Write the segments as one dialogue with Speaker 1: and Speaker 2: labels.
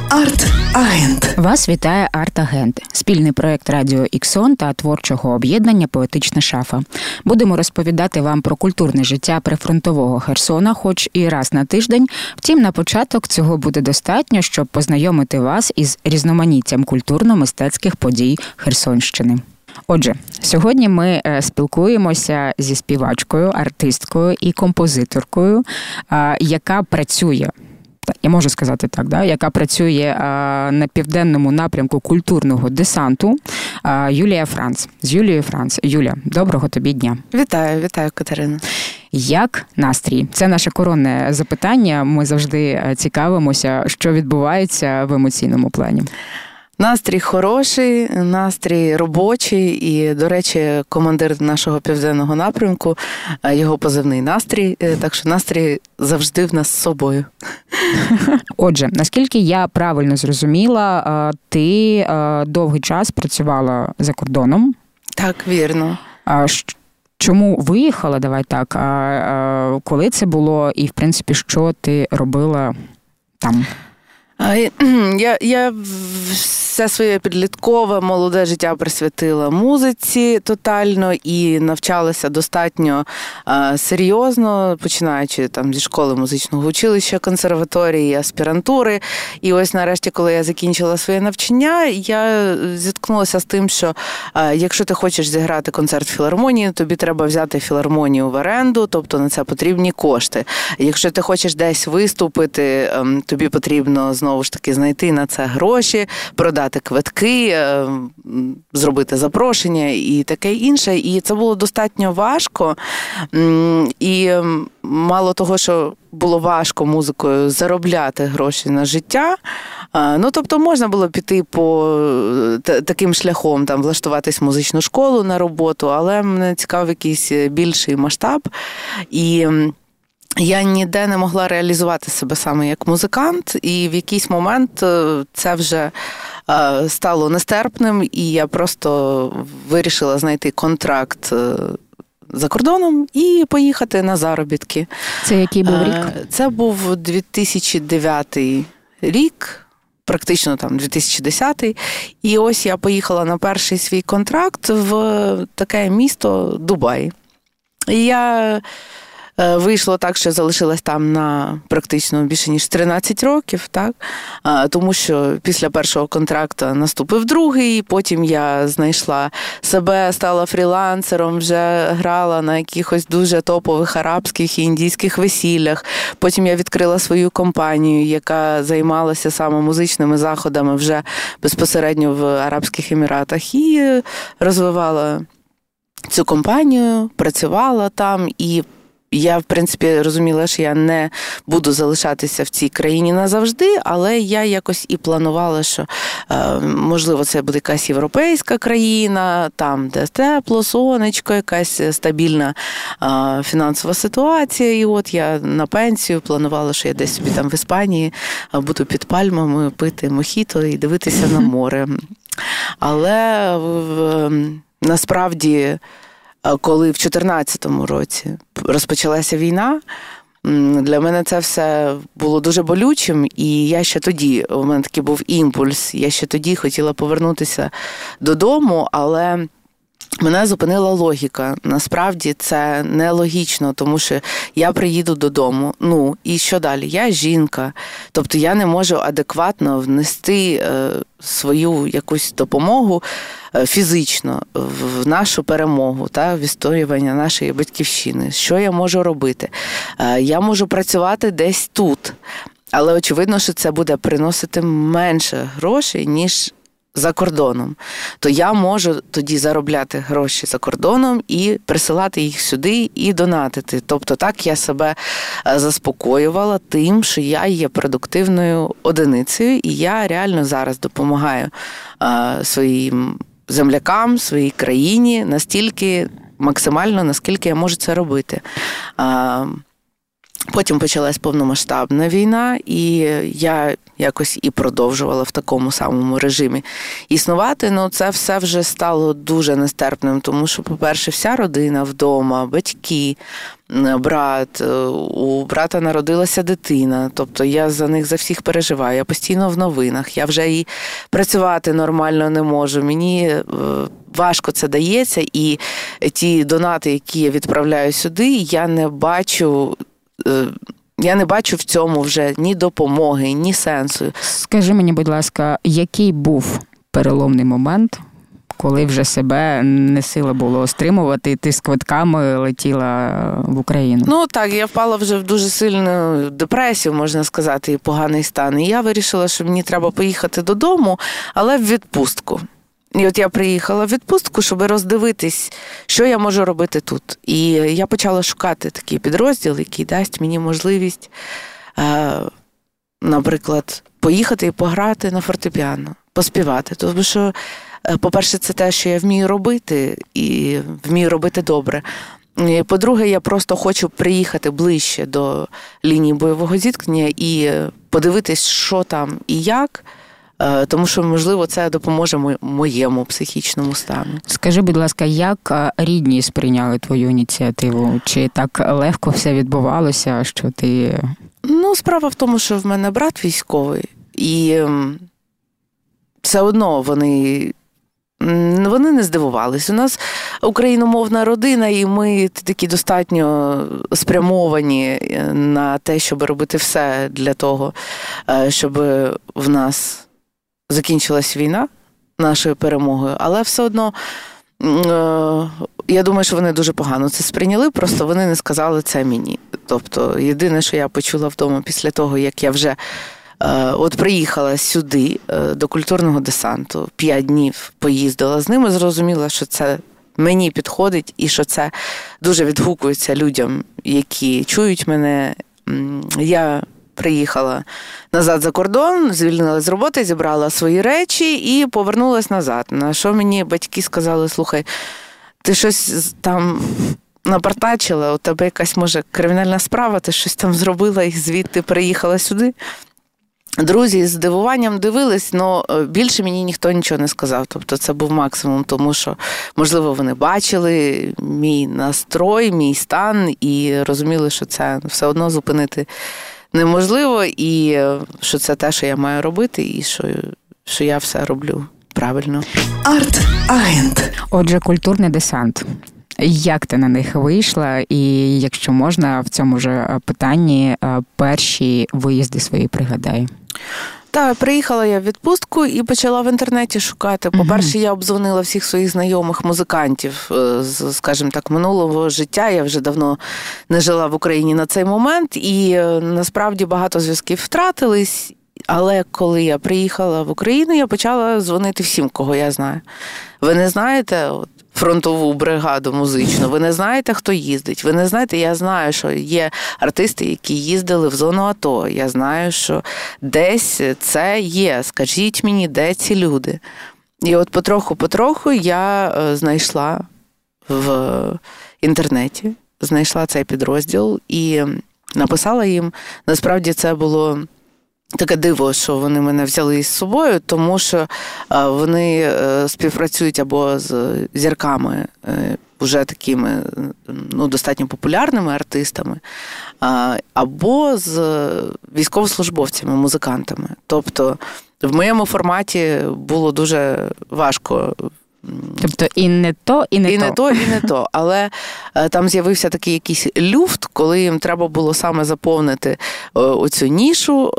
Speaker 1: Арт-агент.
Speaker 2: Вас вітає Арт-агент. Спільний проєкт Радіо Іксон та творчого об'єднання «Поетична шафа». Будемо розповідати вам про культурне життя прифронтового Херсона, хоч і раз на тиждень. Втім, на початок цього буде достатньо, щоб познайомити вас із різноманіттям культурно-мистецьких подій Херсонщини. Отже, сьогодні ми спілкуємося зі співачкою, артисткою і композиторкою, яка працює, я можу сказати так, яка працює на південному напрямку культурного десанту, Юлія Франц. З Юлією Франц. Юля, доброго тобі дня.
Speaker 3: Вітаю, Катерина.
Speaker 2: Як настрій? Це наше коронне запитання. Ми завжди цікавимося, що відбувається в емоційному плані.
Speaker 3: Настрій хороший, настрій робочий і, до речі, командир нашого південного напрямку, його позивний настрій, так що настрій завжди в нас з собою.
Speaker 2: Отже, наскільки я правильно зрозуміла, ти довгий час працювала за кордоном.
Speaker 3: Так, вірно.
Speaker 2: Чому виїхала, давай так, коли це було і, в принципі, що ти робила там?
Speaker 3: Я все своє підліткове, молоде життя присвятила музиці тотально і навчалася достатньо серйозно, починаючи там зі школи музичного училища, консерваторії, аспірантури. І ось нарешті, коли я закінчила своє навчання, я зіткнулася з тим, що якщо ти хочеш зіграти концерт в філармонії, тобі треба взяти філармонію в оренду, тобто на це потрібні кошти. Якщо ти хочеш десь виступити, тобі потрібно знову ж таки знайти на це гроші, продати квитки, зробити запрошення і таке інше. І це було достатньо важко. І мало того, що було важко музикою заробляти гроші на життя, тобто можна було піти по таким шляхом, там, влаштуватись в музичну школу на роботу, але мене цікавив якийсь більший масштаб. І я ніде не могла реалізувати себе саме як музикант, і в якийсь момент це вже стало нестерпним, і я просто вирішила знайти контракт за кордоном і поїхати на заробітки.
Speaker 2: Це який був рік?
Speaker 3: Це був 2009 рік, практично там 2010. І ось я поїхала на перший свій контракт в таке місто Дубай. І я вийшло так, що залишилась там на практично більше ніж 13 років, так? Тому що після першого контракту наступив другий, потім я знайшла себе, стала фрілансером, вже грала на якихось дуже топових арабських і індійських весіллях. Потім я відкрила свою компанію, яка займалася саме музичними заходами вже безпосередньо в Арабських Еміратах, і розвивала цю компанію, працювала там, і я, в принципі, розуміла, що я не буду залишатися в цій країні назавжди, але я якось і планувала, що, можливо, це буде якась європейська країна, там, де тепло, сонечко, якась стабільна фінансова ситуація. І от я на пенсію планувала, що я десь собі там в Іспанії буду під пальмами пити мохіто і дивитися на море. Але насправді, коли в 2014 році розпочалася війна, для мене це все було дуже болючим, і я ще тоді, у мене такий був імпульс, я ще тоді хотіла повернутися додому, але мене зупинила логіка. Насправді це нелогічно, тому що я приїду додому, і що далі? Я жінка, тобто я не можу адекватно внести свою якусь допомогу фізично в нашу перемогу, в відстоювання нашої батьківщини. Що я можу робити? Я можу працювати десь тут, але очевидно, що це буде приносити менше грошей, ніж за кордоном. То я можу тоді заробляти гроші за кордоном і присилати їх сюди і донатити. Тобто так я себе заспокоювала тим, що я є продуктивною одиницею, і я реально зараз допомагаю своїм землякам, своїй країні настільки максимально, наскільки я можу це робити. Потім почалась повномасштабна війна, і я якось і продовжувала в такому самому режимі існувати. Це все вже стало дуже нестерпним, тому що, по-перше, вся родина вдома, батьки, брат, у брата народилася дитина, тобто я за них за всіх переживаю, я постійно в новинах, я вже і працювати нормально не можу, мені важко це дається, і ті донати, які я відправляю сюди, я не бачу в цьому вже ні допомоги, ні сенсу.
Speaker 2: Скажи мені, будь ласка, який був переломний момент, коли вже себе не сила було стримувати, і ти з квитками летіла в Україну?
Speaker 3: Ну так, я впала вже в дуже сильну депресію, можна сказати, і поганий стан. І я вирішила, що мені треба поїхати додому, але в відпустку. І от я приїхала в відпустку, щоб роздивитись, що я можу робити тут. І я почала шукати такий підрозділ, який дасть мені можливість, наприклад, поїхати і пограти на фортепіано, поспівати. Тому що, по-перше, це те, що я вмію робити, і вмію робити добре. І, по-друге, я просто хочу приїхати ближче до лінії бойового зіткнення і подивитись, що там і як, тому що, можливо, це допоможе моєму психічному стану.
Speaker 2: Скажи, будь ласка, як рідні сприйняли твою ініціативу? Чи так легко все відбувалося, що ти...
Speaker 3: Ну, справа в тому, що в мене брат військовий, і все одно вони не здивувались. У нас україномовна родина, і ми такі достатньо спрямовані на те, щоб робити все для того, щоб в нас закінчилась війна нашою перемогою. Але все одно, я думаю, що вони дуже погано це сприйняли, просто вони не сказали це мені. Тобто, єдине, що я почула вдома після того, як я вже приїхала сюди, до культурного десанту, 5 днів поїздила з ними, зрозуміла, що це мені підходить і що це дуже відгукується людям, які чують мене. Я приїхала назад за кордон, звільнилась з роботи, зібрала свої речі і повернулась назад. На що мені батьки сказали: слухай, ти щось там напартачила, у тебе якась, може, кримінальна справа, ти щось там зробила і звідти переїхала сюди. Друзі з здивуванням дивились, але більше мені ніхто нічого не сказав. Тобто це був максимум, тому що, можливо, вони бачили мій настрой, мій стан і розуміли, що це все одно зупинити неможливо, і що це те, що я маю робити, і що я все роблю правильно.
Speaker 2: Арт-агент. Отже, культурний десант. Як ти на них вийшла? І, якщо можна, в цьому ж питанні перші виїзди свої пригадай.
Speaker 3: Так, приїхала я в відпустку і почала в інтернеті шукати. По-перше, я обдзвонила всіх своїх знайомих музикантів, скажімо так, минулого життя. Я вже давно не жила в Україні на цей момент, і насправді багато зв'язків втратились. Але коли я приїхала в Україну, я почала дзвонити всім, кого я знаю. Ви не знаєте фронтову бригаду музичну, ви не знаєте, хто їздить, ви не знаєте, я знаю, що є артисти, які їздили в зону АТО, я знаю, що десь це є, скажіть мені, де ці люди. І от потроху я знайшла в інтернеті, знайшла цей підрозділ і написала їм. Насправді це було таке диво, що вони мене взяли з собою, тому що вони співпрацюють або з зірками, вже такими достатньо популярними артистами, або з військовослужбовцями, музикантами. Тобто в моєму форматі було дуже важко.
Speaker 2: Тобто і не то, і не то.
Speaker 3: І не то, і не то. Але там з'явився такий якийсь люфт, коли їм треба було саме заповнити оцю нішу.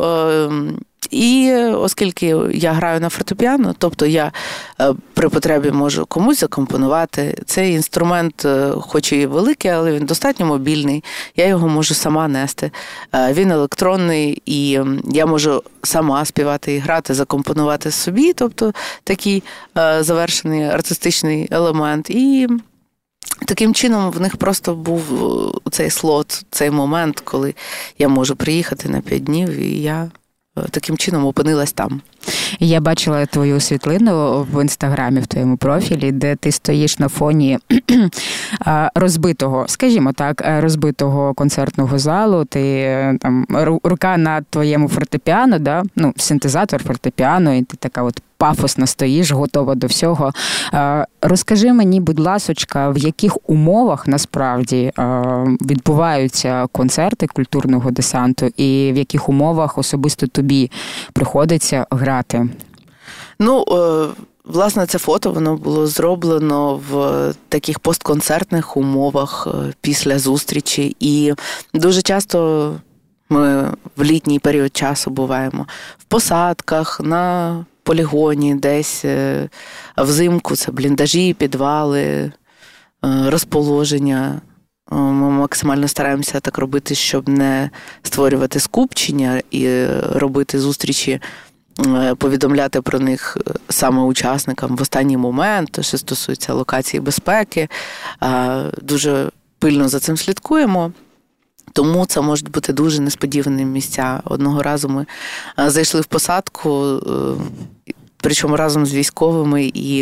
Speaker 3: І оскільки я граю на фортепіано, тобто я при потребі можу комусь закомпонувати. Цей інструмент, хоч і великий, але він достатньо мобільний. Я його можу сама нести. Він електронний, і я можу сама співати і грати, закомпонувати собі. Тобто такий завершений артистичний елемент. І таким чином в них просто був цей слот, цей момент, коли я можу приїхати на 5 днів, і я таким чином опинилась там.
Speaker 2: Я бачила твою світлину в Інстаграмі, в твоєму профілі, де ти стоїш на фоні розбитого, скажімо так, розбитого концертного залу, ти там рука на твоєму фортепіано, да? Синтезатор, фортепіано, і ти така от пафосно стоїш, готова до всього. Розкажи мені, будь ласочка, в яких умовах насправді відбуваються концерти культурного десанту і в яких умовах особисто тобі приходиться грати?
Speaker 3: Власне, це фото, воно було зроблено в таких постконцертних умовах після зустрічі. І дуже часто ми в літній період часу буваємо в посадках, на полігоні, десь взимку це бліндажі, підвали, розположення. Ми максимально стараємося так робити, щоб не створювати скупчення і робити зустрічі, повідомляти про них саме учасникам в останній момент, що стосується локації безпеки. Дуже пильно за цим слідкуємо. Тому це можуть бути дуже несподівані місця. Одного разу ми зайшли в посадку, причому разом з військовими, і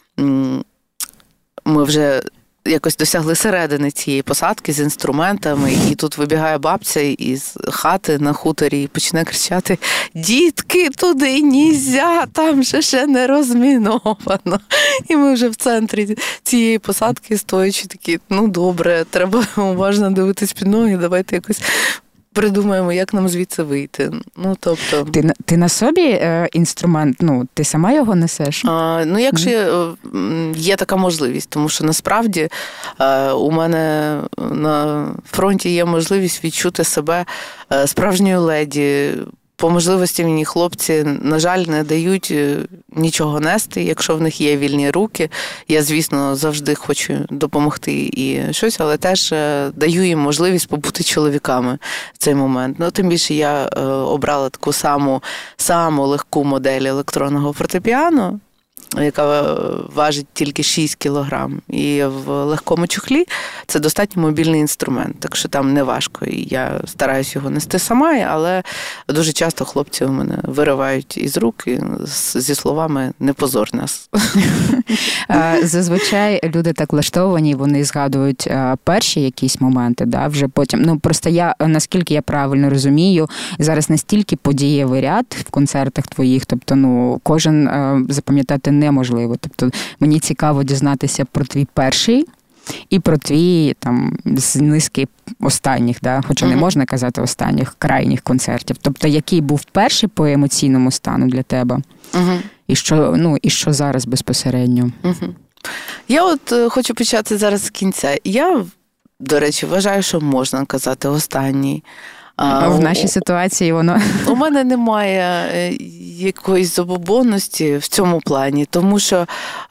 Speaker 3: ми вже якось досягли середини цієї посадки з інструментами, і тут вибігає бабця із хати на хуторі і почне кричати: «Дітки, туди нельзя, там же ще не розміновано». І ми вже в центрі цієї посадки стоячи такі: добре, треба уважно дивитись під ноги, давайте якось придумаємо, як нам звідси вийти. Тобто...
Speaker 2: Ти на собі інструмент, ти сама його несеш?
Speaker 3: Якщо є така можливість, тому що насправді у мене на фронті є можливість відчути себе справжньою леді. По можливості мені хлопці, на жаль, не дають нічого нести, якщо в них є вільні руки. Я, звісно, завжди хочу допомогти і щось, але теж даю їм можливість побути чоловіками в цей момент. Тим більше я обрала таку саму легку модель електронного фортепіано, яка важить тільки 6 кілограм. І в легкому чохлі це достатньо мобільний інструмент, так що там не важко. І я стараюсь його нести сама, але дуже часто хлопці у мене виривають із рук зі словами «не позор нас».
Speaker 2: Зазвичай люди так влаштовані, вони згадують перші якісь моменти, вже потім. Просто наскільки я правильно розумію, зараз настільки подієвий ряд в концертах твоїх, тобто, кожен запам'ятати неможливо. Тобто мені цікаво дізнатися про твій перший і про твій з низки останніх, хоча не можна казати останніх, крайніх концертів. Тобто який був перший по емоційному стану для тебе? І що зараз безпосередньо?
Speaker 3: Я хочу почати зараз з кінця. Я, до речі, вважаю, що можна казати останній.
Speaker 2: В нашій ситуації воно...
Speaker 3: У мене немає якоїсь забобонності в цьому плані, тому що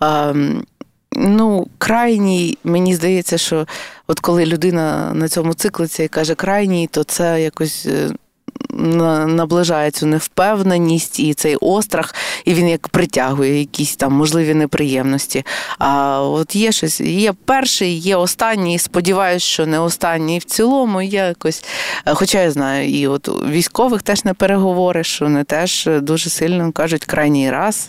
Speaker 3: крайній, мені здається, що от коли людина на цьому циклиться і каже крайній, то це якось наближає цю невпевненість і цей острах, і він як притягує якісь можливі неприємності. А от є щось, є перший, є останній, сподіваюсь, що не останній в цілому, я якось, хоча я знаю, і от військових теж не переговориш, що вони теж дуже сильно кажуть крайній раз.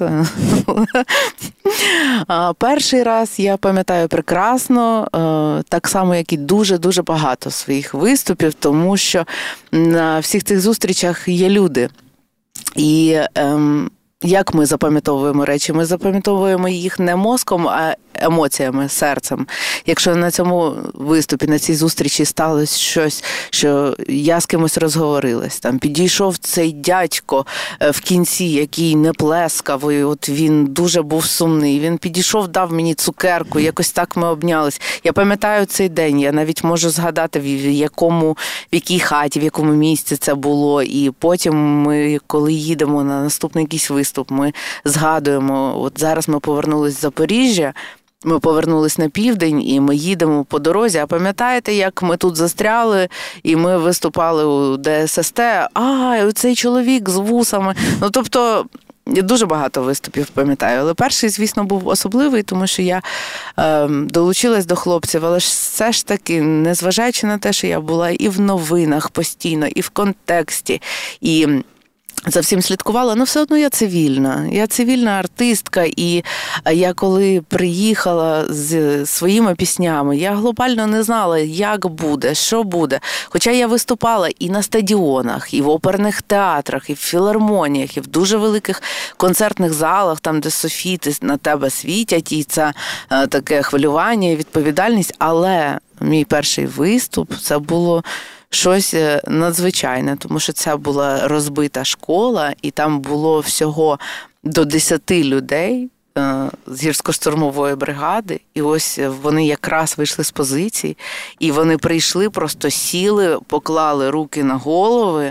Speaker 3: Перший раз я пам'ятаю прекрасно, так само, як і дуже-дуже багато своїх виступів, тому що на всіх цих зустрічах є люди. І як ми запам'ятовуємо речі? Ми запам'ятовуємо їх не мозком, а емоціями, серцем. Якщо на цьому виступі, на цій зустрічі сталося щось, що я з кимось розговорилась, підійшов цей дядько в кінці, який не плескав, і от він дуже був сумний, він підійшов, дав мені цукерку, якось так ми обнялись. Я пам'ятаю цей день, я навіть можу згадати, в якій хаті, в якому місці це було, і потім ми, коли їдемо на наступний якийсь виступ, ми згадуємо, от зараз ми повернулись з Запоріжжя, ми повернулись на південь, і ми їдемо по дорозі. А пам'ятаєте, як ми тут застряли, і ми виступали у ДССТ? Оцей чоловік з вусами. Тобто, я дуже багато виступів пам'ятаю. Але перший, звісно, був особливий, тому що я долучилась до хлопців. Але все ж таки, незважаючи на те, що я була і в новинах постійно, і в контексті, і за всім слідкувала, але все одно я цивільна. Я цивільна артистка, і я коли приїхала з своїми піснями, я глобально не знала, як буде, що буде. Хоча я виступала і на стадіонах, і в оперних театрах, і в філармоніях, і в дуже великих концертних залах, там, де софіти на тебе світять, і це таке хвилювання і відповідальність. Але мій перший виступ, це було щось надзвичайне, тому що це була розбита школа, і там було всього до 10 людей з гірсько-штурмової бригади, і ось вони якраз вийшли з позицій, і вони прийшли, просто сіли, поклали руки на голови,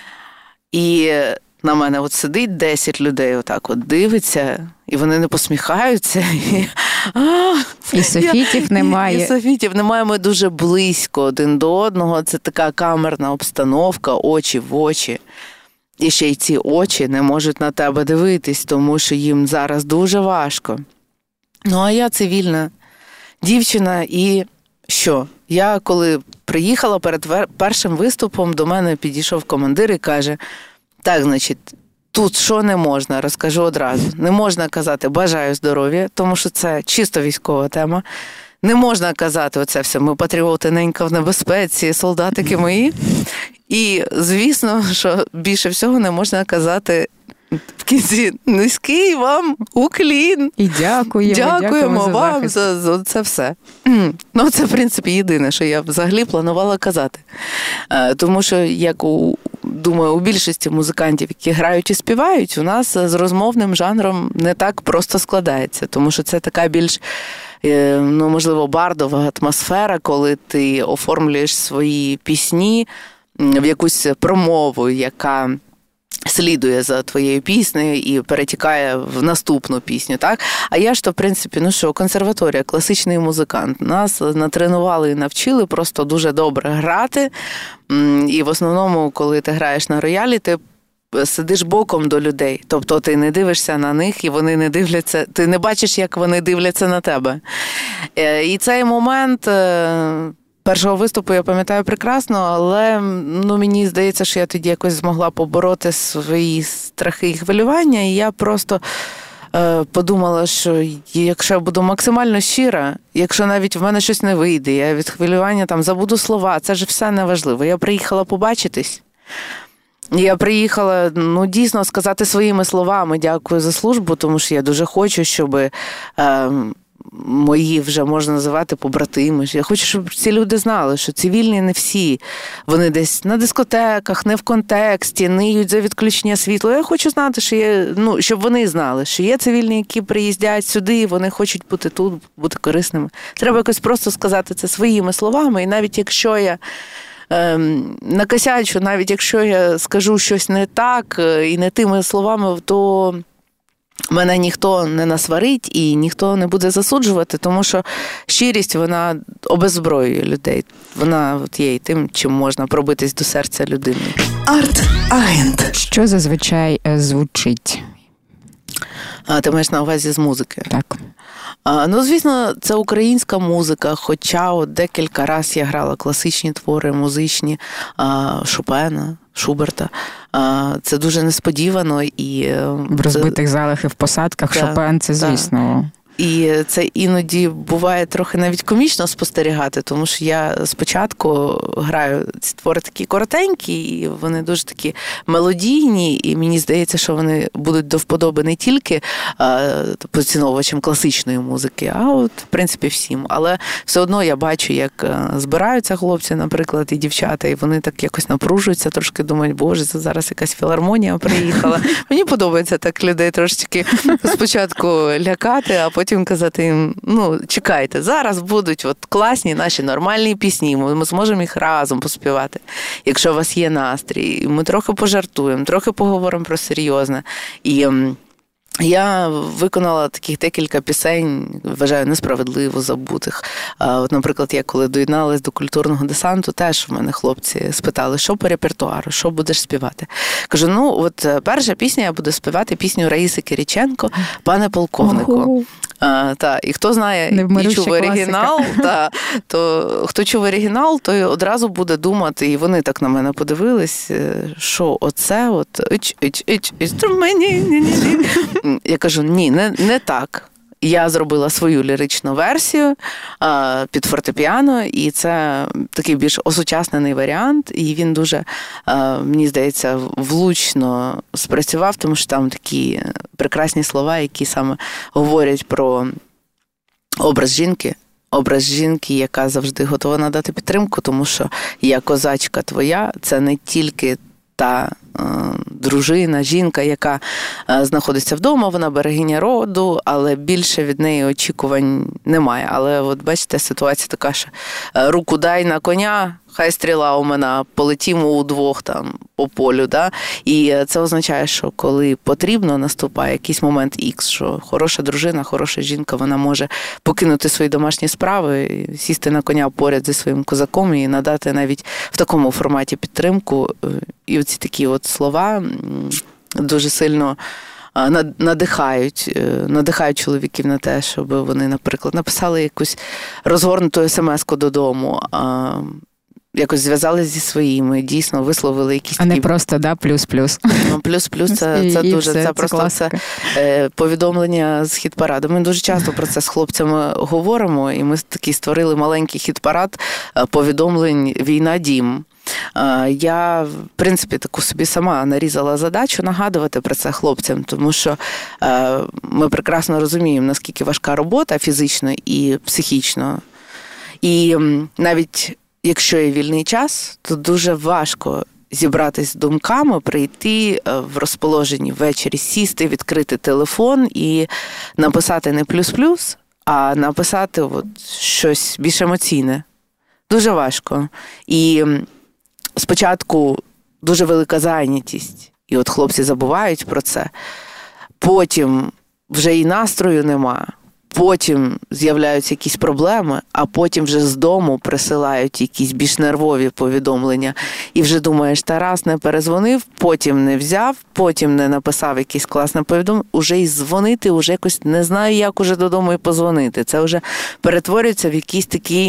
Speaker 3: і на мене от сидить 10 людей, отак от дивиться, і вони не посміхаються.
Speaker 2: І софітів немає.
Speaker 3: І софітів немає, ми дуже близько один до одного. Це така камерна обстановка, очі в очі. І ще й ці очі не можуть на тебе дивитись, тому що їм зараз дуже важко. Ну, а я цивільна дівчина, і що? Я коли приїхала перед першим виступом, до мене підійшов командир і каже: так, значить, тут що не можна, розкажу одразу. Не можна казати «бажаю здоров'я», тому що це чисто військова тема. Не можна казати оце все «ми патріоти, ненька в небезпеці, солдатики мої». І, звісно, що більше всього не можна казати в кінці «низький вам уклін».
Speaker 2: І дякуємо
Speaker 3: вам за це все. Ну, це, в принципі, єдине, що я взагалі планувала казати. Тому що, як думаю, у більшості музикантів, які грають і співають, у нас з розмовним жанром не так просто складається, тому що це така більш, ну, можливо, бардова атмосфера, коли ти оформлюєш свої пісні в якусь промову, яка слідує за твоєю піснею і перетікає в наступну пісню, так? А я ж то, в принципі, ну що, консерваторія, класичний музикант. Нас натренували і навчили просто дуже добре грати. І в основному, коли ти граєш на роялі, ти сидиш боком до людей. Тобто ти не дивишся на них, і вони не дивляться, ти не бачиш, як вони дивляться на тебе. І цей момент першого виступу я пам'ятаю прекрасно, але мені здається, що я тоді якось змогла побороти свої страхи і хвилювання, і я просто подумала, що якщо я буду максимально щира, якщо навіть в мене щось не вийде, я від хвилювання там забуду слова, це ж все неважливо. Я приїхала побачитись. Я приїхала, дійсно сказати своїми словами «дякую за службу», тому що я дуже хочу, щоб мої вже можна називати побратими. Я хочу, щоб ці люди знали, що цивільні не всі. Вони десь на дискотеках, не в контексті, ниють за відключення світла. Я хочу знати, що є, щоб вони знали, що є цивільні, які приїздять сюди, і вони хочуть бути тут, бути корисними. Треба якось просто сказати це своїми словами, і навіть якщо я накосячу, навіть якщо я скажу щось не так і не тими словами, то мене ніхто не насварить і ніхто не буде засуджувати, тому що щирість, вона обеззброює людей. Вона є тим, чим можна пробитись до серця людини.
Speaker 2: Арт-агент. Що зазвичай звучить?
Speaker 3: Ти маєш на увазі з музики?
Speaker 2: Так.
Speaker 3: Звісно, це українська музика, хоча декілька разів я грала класичні твори, музичні, Шопена, Шуберта. Це дуже несподівано. І
Speaker 2: в розбитих залах і в посадках Шопен, це звісно.
Speaker 3: І це іноді буває трохи навіть комічно спостерігати, тому що я спочатку граю ці твори такі коротенькі, і вони дуже такі мелодійні, і мені здається, що вони будуть до вподоби не тільки поціновувачам класичної музики, а в принципі всім. Але все одно я бачу, як збираються хлопці, наприклад, і дівчата, і вони так якось напружуються, трошки думають, боже, це зараз якась філармонія приїхала. Мені подобається так людей трошечки спочатку лякати, а потім казати їм, чекайте, зараз будуть класні наші нормальні пісні, ми зможемо їх разом поспівати, якщо у вас є настрій. Ми трохи пожартуємо, трохи поговоримо про серйозне. І я виконала таких декілька пісень, вважаю, несправедливо забутих. Наприклад, я коли доєдналась до культурного десанту, теж в мене хлопці спитали, що по репертуару, що будеш співати. Кажу, перша пісня, я буду співати пісню Раїси Кириченко «Пане полковнику». І хто знає і чув оригінал, то хто чув оригінал, той одразу буде думати, і вони так на мене подивились, що оце я кажу, ні, не так. Я зробила свою ліричну версію під фортепіано, і це такий більш осучаснений варіант, і він дуже, мені здається, влучно спрацював, тому що там такі прекрасні слова, які саме говорять про образ жінки, яка завжди готова надати підтримку, тому що я козачка твоя, це не тільки та дружина, жінка, яка знаходиться вдома, вона берегиня роду, але більше від неї очікувань немає. Але от бачите, ситуація така, що руку дай на коня, хай стріла у мене, полетімо удвох там по полю. Да? І це означає, що коли потрібно, наступає якийсь момент Ікс, що хороша дружина, хороша жінка, вона може покинути свої домашні справи, сісти на коня поряд зі своїм козаком і надати навіть в такому форматі підтримку. І оці такі от слова дуже сильно надихають чоловіків на те, щоб вони, наприклад, написали якусь розгорнуту смс-ку додому, якось зв'язалися зі своїми, дійсно висловили якісь такі...
Speaker 2: А не просто, плюс-плюс.
Speaker 3: Плюс-плюс, це дуже, це просто це повідомлення з хіт-параду. Ми дуже часто про це з хлопцями говоримо, і ми такий створили маленький хіт-парад повідомлень «Війна-дім». Я, в принципі, таку собі сама нарізала задачу нагадувати про це хлопцям, тому що ми прекрасно розуміємо, наскільки важка робота фізично і психічно. І навіть якщо є вільний час, то дуже важко зібратись з думками, прийти в розположенні ввечері, сісти, відкрити телефон і написати не плюс-плюс, а написати от щось більш емоційне. Дуже важко. І спочатку дуже велика зайнятість, і от хлопці забувають про це. Потім вже і настрою нема, потім з'являються якісь проблеми, а потім вже з дому присилають якісь більш нервові повідомлення. І вже думаєш, Тарас не перезвонив, потім не взяв, потім не написав якесь класне повідомлення, уже і дзвонити, уже якось не знаю, як уже додому і позвонити. Це вже перетворюється в якийсь такий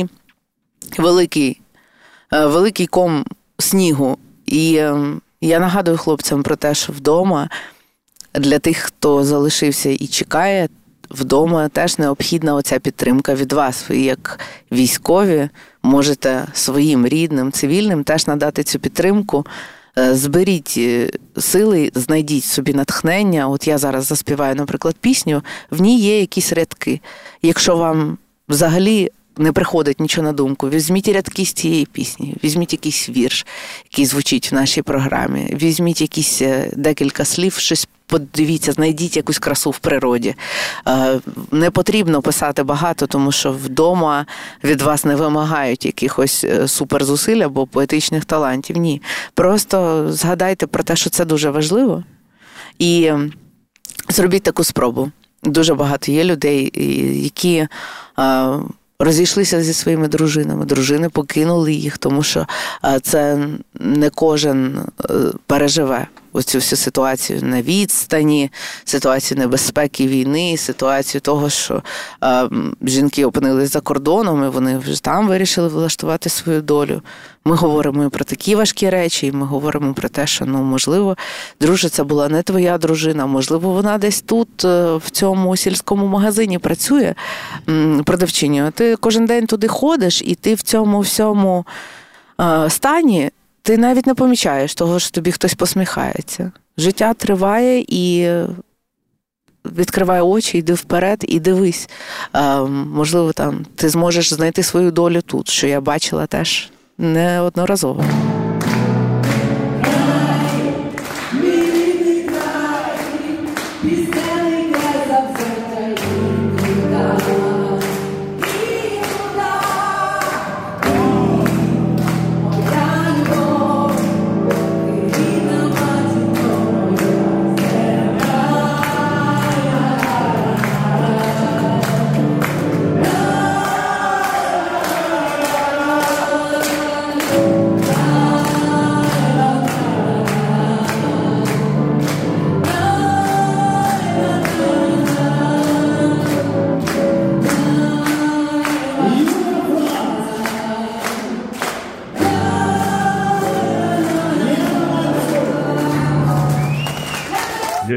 Speaker 3: великий ком снігу. І я нагадую хлопцям про те, що вдома для тих, хто залишився і чекає, вдома теж необхідна оця підтримка від вас. Ви як військові можете своїм рідним, цивільним теж надати цю підтримку. Зберіть сили, знайдіть собі натхнення. От я зараз заспіваю, наприклад, пісню, в ній є якісь рядки. Якщо вам взагалі не приходить нічого на думку, візьміть рядки з цієї пісні, візьміть якийсь вірш, який звучить в нашій програмі, візьміть якісь декілька слів, щось подивіться, знайдіть якусь красу в природі. Не потрібно писати багато, тому що вдома від вас не вимагають якихось суперзусиль або поетичних талантів. Ні. Просто згадайте про те, що це дуже важливо, і зробіть таку спробу. Дуже багато є людей, які розійшлися зі своїми дружинами. Дружини покинули їх, тому що це не кожен переживе оцю всю ситуацію на відстані, ситуацію небезпеки війни, ситуацію того, що жінки опинились за кордоном, і вони вже там вирішили влаштувати свою долю. Ми говоримо і про такі важкі речі, і ми говоримо про те, що, можливо, друже, це була не твоя дружина, можливо, вона десь тут, в цьому сільському магазині працює продавчиню, а ти кожен день туди ходиш, і ти в цьому всьому стані, ти навіть не помічаєш того, що тобі хтось посміхається. Життя триває, і відкривай очі, йди вперед і дивись. Можливо, там ти зможеш знайти свою долю тут, що я бачила теж неодноразово.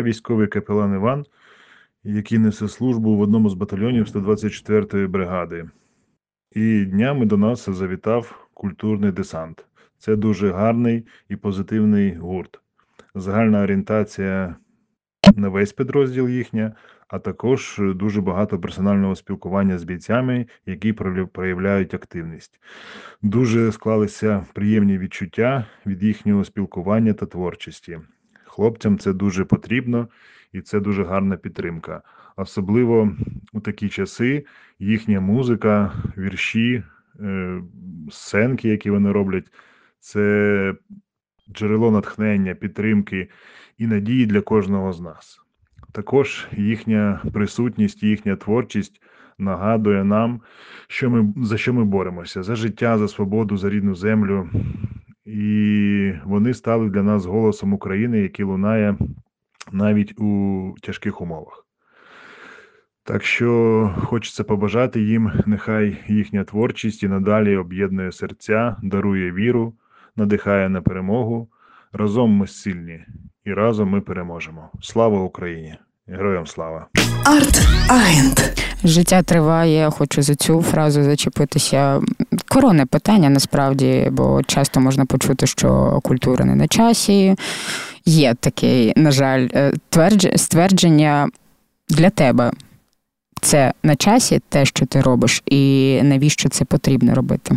Speaker 1: військовий капелан Іван, який несе службу в одному з батальйонів 124-ї бригади. І днями до нас завітав культурний десант. Це дуже гарний і позитивний гурт. Загальна орієнтація на весь підрозділ їхня, а також дуже багато персонального спілкування з бійцями, які проявляють активність. Дуже склалися приємні відчуття від їхнього спілкування та творчості. Хлопцям це дуже потрібно і це дуже гарна підтримка. Особливо у такі часи їхня музика, вірші, сценки, які вони роблять, це джерело натхнення, підтримки і надії для кожного з нас. Також їхня присутність, їхня творчість нагадує нам, за що ми боремося. За життя, за свободу, за рідну землю. І вони стали для нас голосом України, який лунає навіть у тяжких умовах. Так що хочеться побажати їм, нехай їхня творчість і надалі об'єднує серця, дарує віру, надихає на перемогу. Разом ми сильні і разом ми переможемо. Слава Україні! Героям слава!
Speaker 2: Арт-агент. Життя триває, хочу за цю фразу зачепитися. Коронне питання, насправді, бо часто можна почути, що культура не на часі. Є таке, на жаль, ствердження для тебе. Це на часі те, що ти робиш, і навіщо це потрібно робити?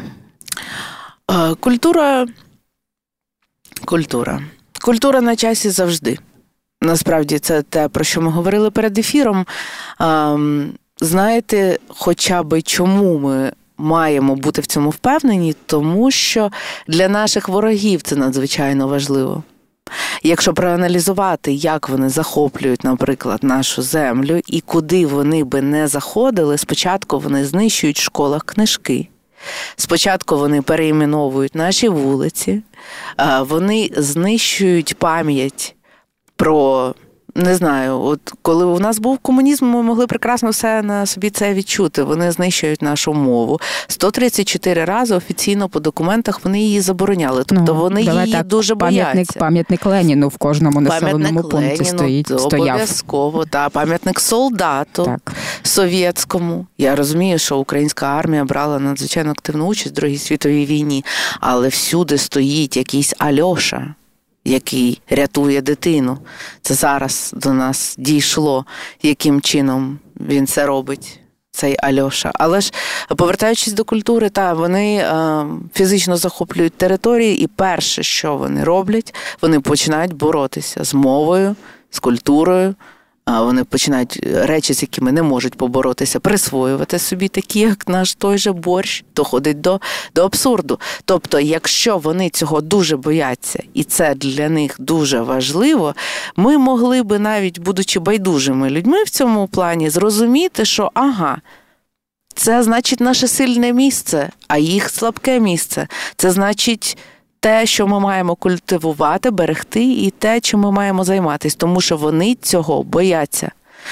Speaker 3: Культура на часі завжди. Насправді, це те, про що ми говорили перед ефіром. Знаєте, хоча б чому ми маємо бути в цьому впевнені? Тому що для наших ворогів це надзвичайно важливо. Якщо проаналізувати, як вони захоплюють, наприклад, нашу землю і куди вони би не заходили, спочатку вони знищують в школах книжки. Спочатку вони перейменовують наші вулиці, вони знищують пам'ять про, не знаю, от коли у нас був комунізм, ми могли прекрасно все на собі це відчути. Вони знищують нашу мову. 134 рази офіційно по документах вони її забороняли. Тобто вони її дуже бояться.
Speaker 2: Пам'ятник Леніну в кожному населеному пункті стояв.
Speaker 3: Обов'язково, так. Пам'ятник солдату совєтському. Я розумію, що українська армія брала надзвичайно активну участь в Другій світовій війні, але всюди стоїть якийсь Альоша, який рятує дитину. Це зараз до нас дійшло, яким чином він це робить, цей Альоша. Але ж, повертаючись до культури, вони фізично захоплюють території, і перше, що вони роблять, вони починають боротися з мовою, з культурою. Вони починають речі, з якими не можуть поборотися, присвоювати собі такі, як наш той же борщ, доходить до абсурду. Тобто, якщо вони цього дуже бояться, і це для них дуже важливо, ми могли би навіть, будучи байдужими людьми в цьому плані, зрозуміти, що це значить наше сильне місце, а їх слабке місце. Це значить те, що ми маємо культивувати, берегти, і те, чим ми маємо займатися, тому що вони цього бояться.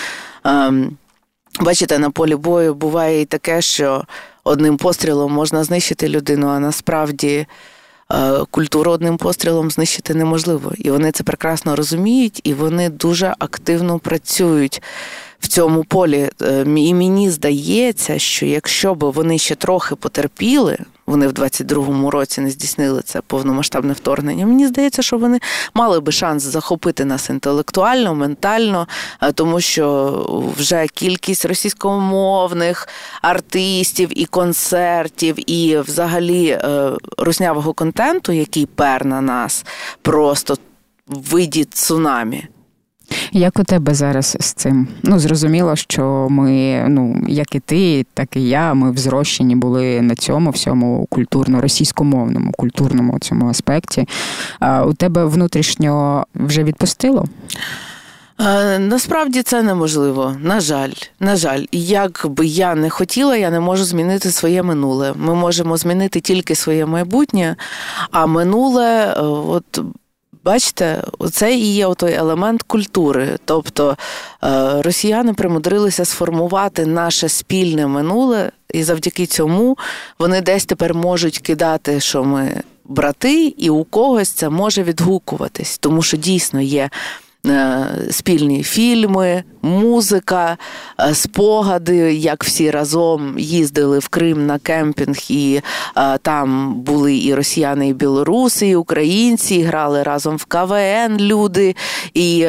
Speaker 3: Бачите, на полі бою буває і таке, що одним пострілом можна знищити людину, а насправді культуру одним пострілом знищити неможливо. І вони це прекрасно розуміють, і вони дуже активно працюють в цьому полі. І мені здається, що якщо б вони ще трохи потерпіли, вони в 22-му році не здійснили це повномасштабне вторгнення, мені здається, що вони мали би шанс захопити нас інтелектуально, ментально, тому що вже кількість російськомовних артистів і концертів, і взагалі руснявого контенту, який пер на нас, просто в виді цунамі.
Speaker 2: Як у тебе зараз з цим? Зрозуміло, що ми, як і ти, так і я, ми взрощені були на цьому всьому культурно-російськомовному, культурному цьому аспекті. У тебе внутрішньо вже відпустило?
Speaker 3: Насправді це неможливо. На жаль. Як би я не хотіла, я не можу змінити своє минуле. Ми можемо змінити тільки своє майбутнє, а минуле, бачите, це і є той елемент культури. Тобто росіяни примудрилися сформувати наше спільне минуле, і завдяки цьому вони десь тепер можуть кидати, що ми брати, і у когось це може відгукуватись. Тому що дійсно є спільні фільми, музика, спогади, як всі разом їздили в Крим на кемпінг, і там були і росіяни, і білоруси, і українці, і грали разом в КВН люди, і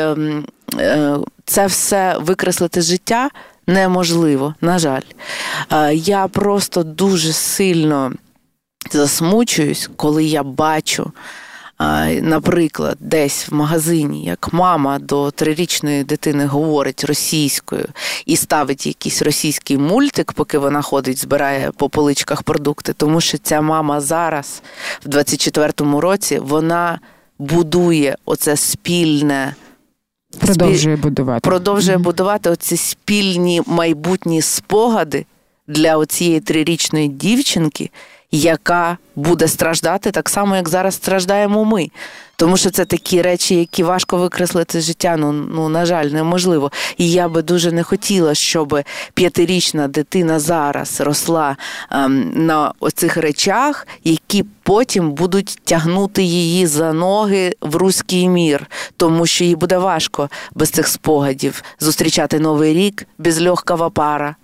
Speaker 3: це все викреслити з життя неможливо, на жаль. Я просто дуже сильно засмучуюсь, коли я бачу, наприклад, десь в магазині, як мама до 3-річної дитини говорить російською і ставить якийсь російський мультик, поки вона ходить, збирає по поличках продукти, тому що ця мама зараз, в 24-му році, вона будує оце спільне, продовжує будувати оці спільні майбутні спогади для оцієї 3-річної дівчинки, яка буде страждати так само, як зараз страждаємо ми. Тому що це такі речі, які важко викреслити з життя, на жаль, неможливо. І я би дуже не хотіла, щоб 5-річна дитина зараз росла на оцих речах, які потім будуть тягнути її за ноги в руський мір. Тому що їй буде важко без цих спогадів зустрічати Новий рік без легкого пара.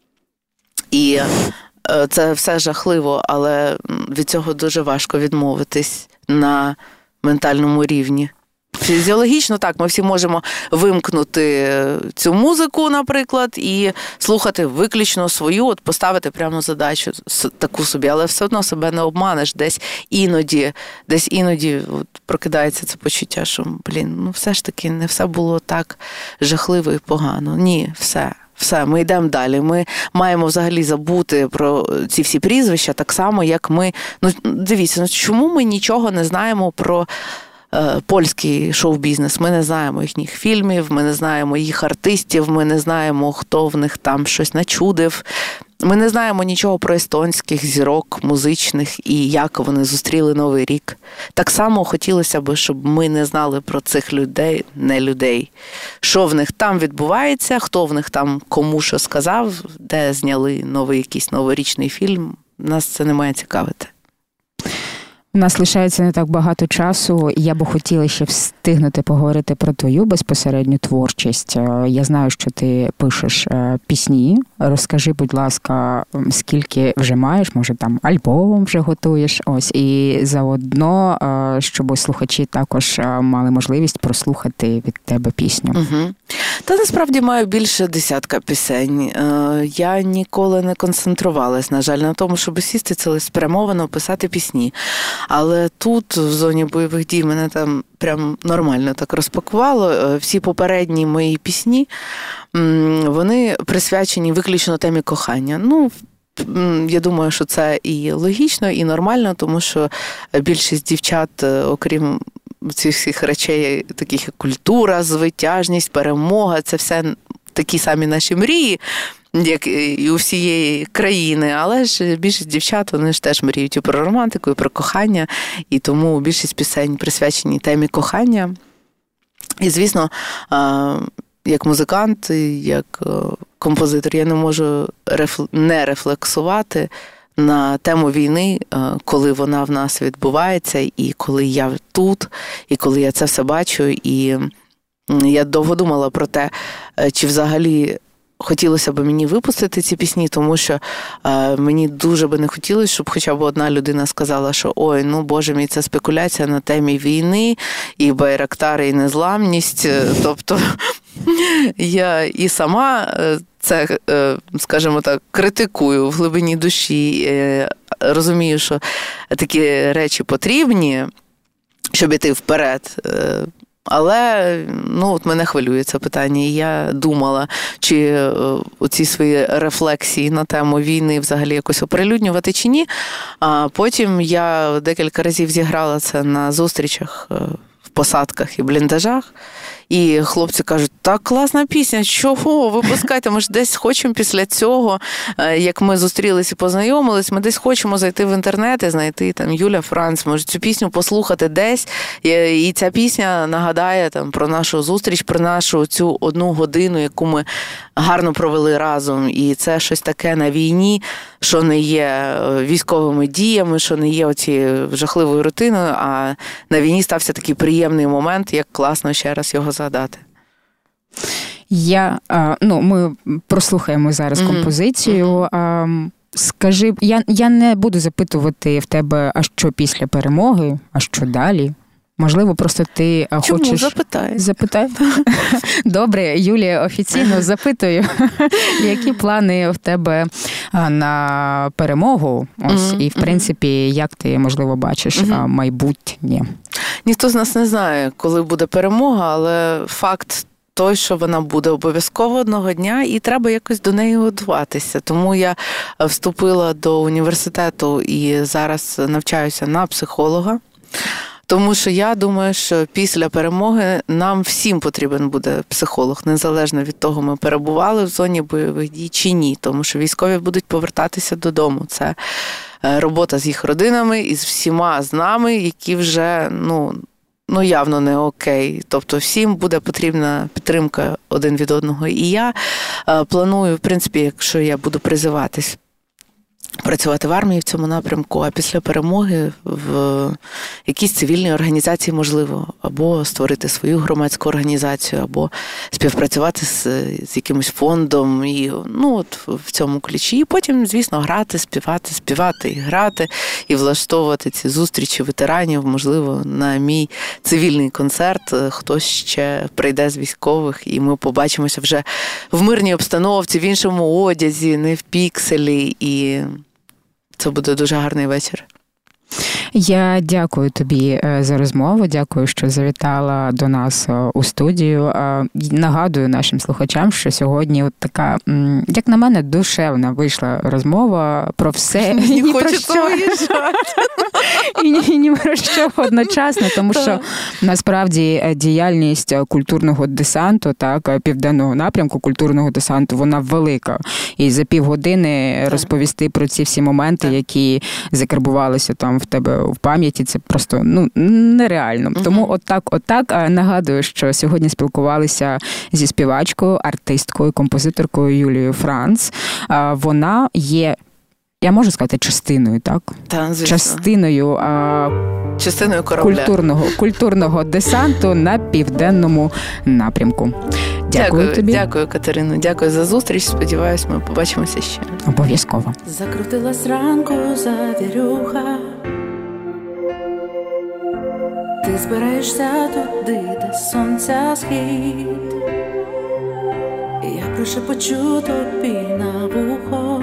Speaker 3: І це все жахливо, але від цього дуже важко відмовитись на ментальному рівні. Фізіологічно так, ми всі можемо вимкнути цю музику, наприклад, і слухати виключно свою, от поставити прямо задачу таку собі, але все одно себе не обманеш. Десь іноді от прокидається це почуття, що, все ж таки не все було так жахливо і погано. Ні, все, ми йдемо далі. Ми маємо взагалі забути про ці всі прізвища, так само, як ми... Дивіться, чому ми нічого не знаємо про польський шоу-бізнес? Ми не знаємо їхніх фільмів, ми не знаємо їх артистів, ми не знаємо, хто в них там щось начудив. Ми не знаємо нічого про естонських зірок музичних і як вони зустріли Новий рік. Так само хотілося б, щоб ми не знали про цих людей, не людей. Що в них там відбувається, хто в них там кому що сказав, де зняли якийсь новорічний фільм. Нас це не має цікавити.
Speaker 2: У нас лишається не так багато часу, і я би хотіла ще встигнути поговорити про твою безпосередню творчість. Я знаю, що ти пишеш пісні. Розкажи, будь ласка, скільки вже маєш, може там альбом вже готуєш, ось, і заодно, щоб слухачі також мали можливість прослухати від тебе пісню.
Speaker 3: Угу. Та насправді маю більше 10 пісень. Я ніколи не концентрувалась, на жаль, на тому, щоб сісти цілеспрямовано писати пісні. Але тут, в зоні бойових дій, мене там прям нормально так розпакувало. Всі попередні мої пісні, вони присвячені виключно темі кохання. Я думаю, що це і логічно, і нормально, тому що більшість дівчат, окрім цих всіх речей, таких як культура, звитяжність, перемога, це все такі самі наші мрії, як і у всієї країни, але ж більшість дівчат, вони ж теж мріють і про романтику, і про кохання, і тому більшість пісень присвячені темі кохання. І, звісно, як музикант, як композитор, я не можу не рефлексувати на тему війни, коли вона в нас відбувається, і коли я тут, і коли я це все бачу. І я довго думала про те, чи взагалі хотілося б мені випустити ці пісні, тому що мені дуже би не хотілося, щоб хоча б одна людина сказала, що ой, боже мій, це спекуляція на темі війни, і байрактари, і незламність. Тобто я і сама це, скажімо так, критикую в глибині душі, розумію, що такі речі потрібні, щоб іти вперед. Але, от мене хвилює це питання, і я думала, чи оці свої рефлексії на тему війни взагалі якось оприлюднювати чи ні. А потім я декілька разів зіграла це на зустрічах в посадках і бліндажах. І хлопці кажуть, так, класна пісня, чого, випускайте, ми ж десь хочемо після цього, як ми зустрілись і познайомились, ми десь хочемо зайти в інтернет і знайти там Юля Франц, може цю пісню послухати десь, і ця пісня нагадає там про нашу зустріч, про нашу цю 1 годину, яку ми гарно провели разом, і це щось таке на війні, що не є військовими діями, що не є оцією жахливою рутиною, а на війні стався такий приємний момент, як класно ще раз його згадати.
Speaker 2: Ми прослухаємо зараз композицію. Скажи, я не буду запитувати в тебе, а що після перемоги, а що далі? Можливо, просто ти
Speaker 3: Чому?
Speaker 2: хочеш... Запитай. Добре, Юлія, офіційно запитую, які плани в тебе на перемогу? Ось, і, в принципі, як ти, можливо, бачиш майбутнє?
Speaker 3: Ніхто з нас не знає, коли буде перемога, але факт той, що вона буде обов'язково одного дня, і треба якось до неї готуватися. Тому я вступила до університету і зараз навчаюся на психолога. Тому що я думаю, що після перемоги нам всім потрібен буде психолог, незалежно від того, ми перебували в зоні бойових дій чи ні. Тому що військові будуть повертатися додому. Це робота з їх родинами і з всіма з нами, які вже, явно не окей. Тобто всім буде потрібна підтримка один від одного. І я планую, в принципі, якщо я буду призиватись, працювати в армії в цьому напрямку, а після перемоги в якійсь цивільній організації можливо, або створити свою громадську організацію, або співпрацювати з якимось фондом, і в цьому ключі. І потім, звісно, грати, співати і грати, і влаштовувати ці зустрічі ветеранів, можливо, на мій цивільний концерт хтось ще прийде з військових, і ми побачимося вже в мирній обстановці, в іншому одязі, не в пікселі, і це буде дуже гарний вечір.
Speaker 2: Я дякую тобі за розмову, дякую, що завітала до нас у студію. Нагадую нашим слухачам, що сьогодні от така, як на мене, душевна вийшла розмова про все і ні про що. І ні про що одночасно, тому що насправді діяльність культурного десанту, так, південного напрямку культурного десанту, вона велика. І за півгодини розповісти про ці всі моменти, які закарбувалися там в тебе в пам'яті, це просто нереально. Тому отак нагадую, що сьогодні спілкувалися зі співачкою, артисткою, композиторкою Юлією Франц. Вона є, я можу сказати, частиною, так?
Speaker 3: Так, звісно.
Speaker 2: Частиною корабля. Культурного десанту на південному напрямку. Дякую тобі.
Speaker 3: Дякую, Катерино. Дякую за зустріч. Сподіваюсь, ми побачимося ще.
Speaker 2: Обов'язково.
Speaker 4: Закрутилась ранку завірюха. Ти збираєшся туди, де сонця схід. Я прошепочу тобі на вухо.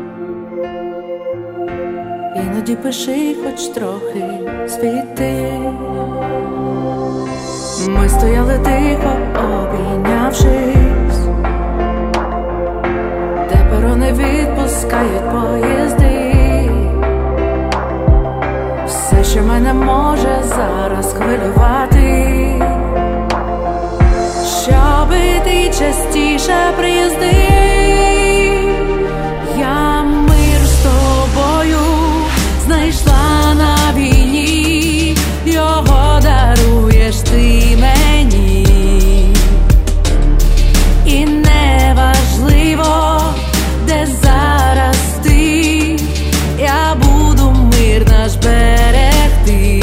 Speaker 4: Іноді пиши, хоч трохи світи. Ми стояли тихо, обійнявшись, де перони відпускають поїзди. Все, що мене може зараз хвилювати, щоби ти частіше приїздив. Я мир з тобою знайшла на війні, його даруєш ти мені. І неважливо, де зараз ти, я буду мир наш берегти.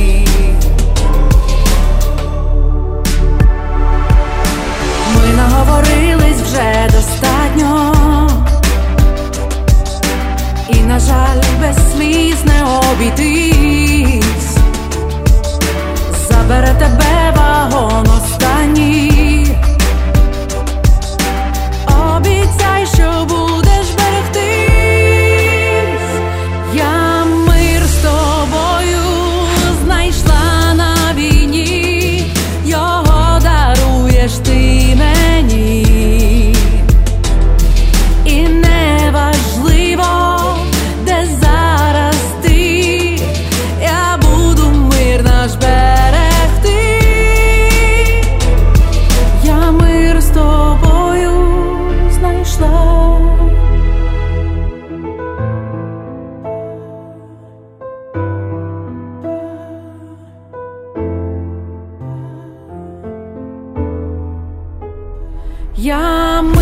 Speaker 4: Ми наговорились вже достатньо, і, на жаль, без сліз не обійтись. Забере тебе вагон останній. Обіцяй, що будеш берегтись. Я мир з тобою знайшла на війні, його даруєш ти мені. І неважливо, де зараз ти, я буду мир наш берегти. Я мир з тобою знайшла. Я